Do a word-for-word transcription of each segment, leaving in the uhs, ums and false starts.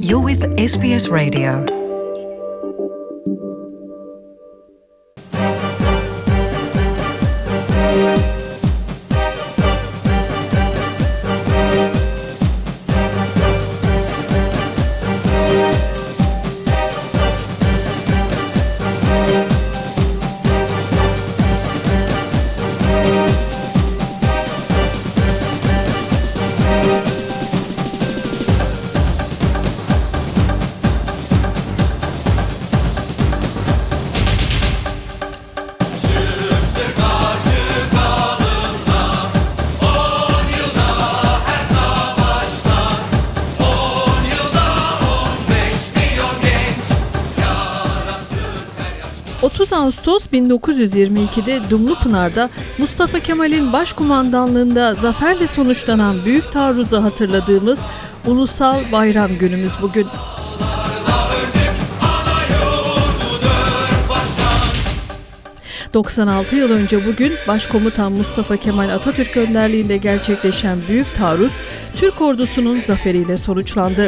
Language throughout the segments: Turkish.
You're with S B S Radio. otuz Ağustos bin dokuz yüz yirmi ikide Dumlupınar'da Mustafa Kemal'in başkumandanlığında zaferle sonuçlanan büyük taarruzu hatırladığımız ulusal bayram günümüz bugün. doksan altı yıl önce bugün Başkomutan Mustafa Kemal Atatürk önderliğinde gerçekleşen büyük taarruz Türk ordusunun zaferiyle sonuçlandı.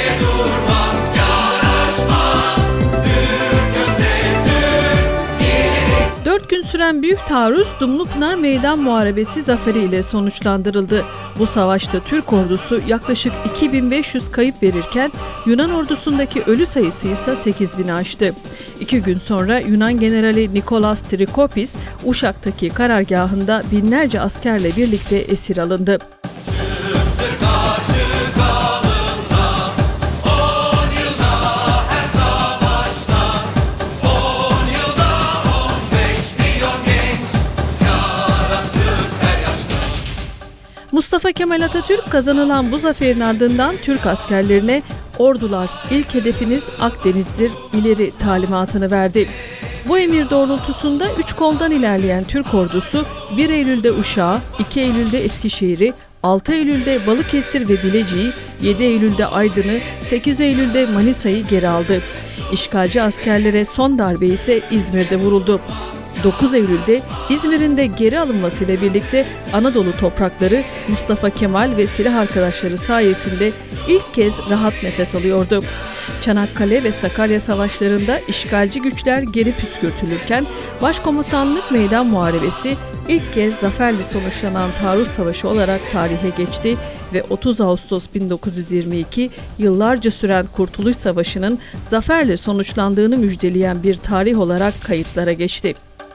Dört gün süren büyük taarruz Dumlupınar Meydan Muharebesi zaferiyle sonuçlandırıldı. Bu savaşta Türk ordusu yaklaşık iki bin beş yüz kayıp verirken Yunan ordusundaki ölü sayısı ise sekiz bini aştı. İki gün sonra Yunan Generali Nikolas Trikopis, Uşak'taki karargahında binlerce askerle birlikte esir alındı. Mustafa Kemal Atatürk kazanılan bu zaferin ardından Türk askerlerine "Ordular, ilk hedefiniz Akdeniz'dir, ileri" talimatını verdi. Bu emir doğrultusunda üç koldan ilerleyen Türk ordusu bir Eylül'de Uşak'ı, iki Eylül'de Eskişehir'i, altı Eylül'de Balıkesir ve Bilecik'i, yedi Eylül'de Aydın'ı, sekiz Eylül'de Manisa'yı geri aldı. İşgalci askerlere son darbe ise İzmir'de vuruldu. dokuz Eylül'de İzmir'in de geri alınmasıyla birlikte Anadolu toprakları Mustafa Kemal ve silah arkadaşları sayesinde ilk kez rahat nefes alıyordu. Çanakkale ve Sakarya savaşlarında işgalci güçler geri püskürtülürken Başkomutanlık Meydan Muharebesi ilk kez zaferle sonuçlanan taarruz savaşı olarak tarihe geçti ve otuz Ağustos bin dokuz yüz yirmi iki yıllarca süren Kurtuluş Savaşı'nın zaferle sonuçlandığını müjdeleyen bir tarih olarak kayıtlara geçti.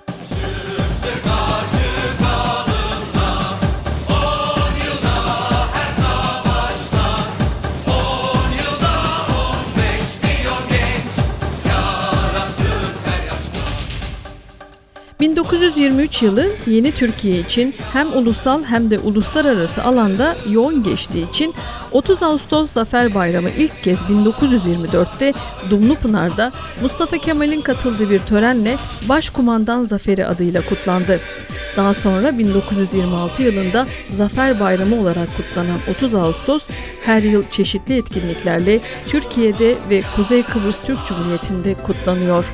bin dokuz yüz yirmi üç yılı yeni Türkiye için hem ulusal hem de uluslararası alanda yoğun geçtiği için otuz Ağustos Zafer Bayramı ilk kez bin dokuz yüz yirmi dörtte Dumlupınar'da Mustafa Kemal'in katıldığı bir törenle Başkumandan Zaferi adıyla kutlandı. Daha sonra bin dokuz yüz yirmi altı yılında Zafer Bayramı olarak kutlanan otuz Ağustos her yıl çeşitli etkinliklerle Türkiye'de ve Kuzey Kıbrıs Türk Cumhuriyeti'nde kutlanıyor.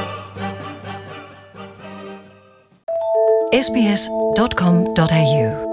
S B S dot com dot A U